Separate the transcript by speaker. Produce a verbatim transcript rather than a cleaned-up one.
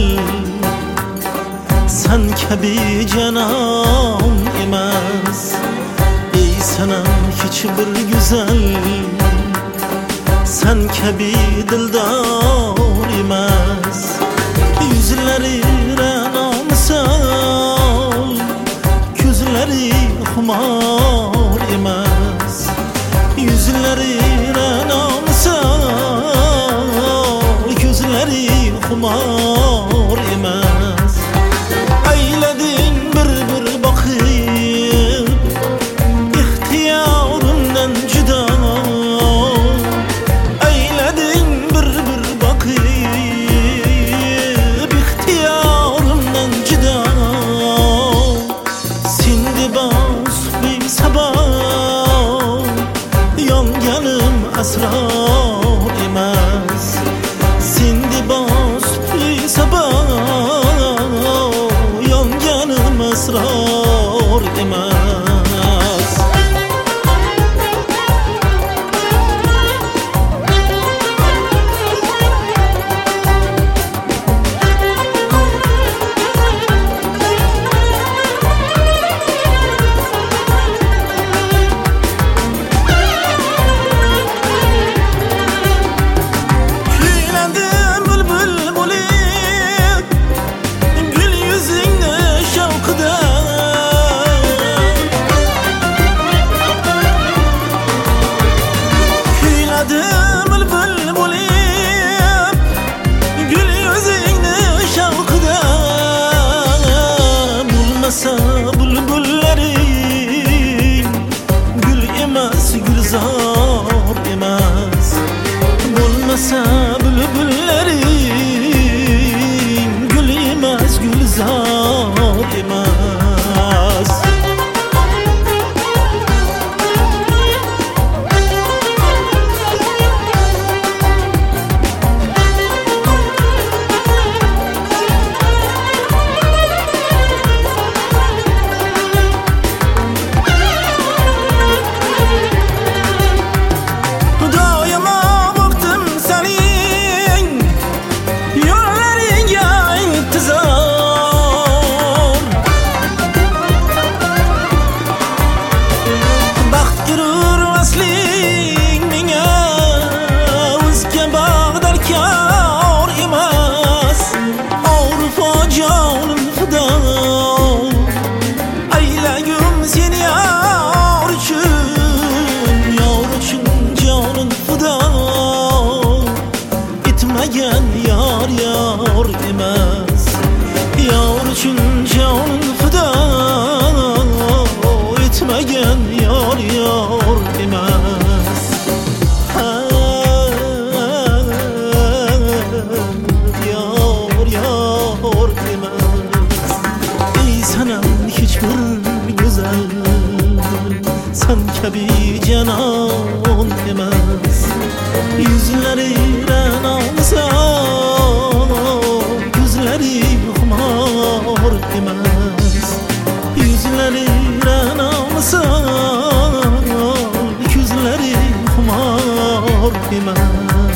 Speaker 1: Sen kabi canan emas. Ey sanam hiç bir güzel, sen kabi dildor emas. Yüzleri ra'no misol, ko'zlari xumor emas. Yüzleri ra'no misol, ko'zlari xumor emas. Aylading bir bir boqib, ixtiyorimdan judo. Aylading bir bir boqib, ixtiyorimdan judo. Sindi bos besabab, yonganim asror emas. Sindi bos besabab, yonganim asror emas. Kuylandim bülbül bo'lib, gül yüzingni shavqida. Kuyladim bülbül bo'lib, gül yüzingni shavqida. Bo'lmasa bulbullaring, gul emas, gulzor emas. Bo'lmasa bulbullaring, gul emas, gulzor emas. Doimo vaqtim sening yo'llaringga intizor. Baxt urur vasling menga, o'zga bag'darkor emas. Orifo jonim fido, aylagum seni yor uchun, yor uchun jonim fido. Etmagan yor yor emas, yor uchun jonim fido. Etmagan yor yor emas. Ha, yor yor emas. Ey sanam hiçbir güzel, sen kabi canan emas. Yüzleri ra'no misol, ko'zlari xumor emas. Yüzleri ra'no misol, ko'zlari xumor emas.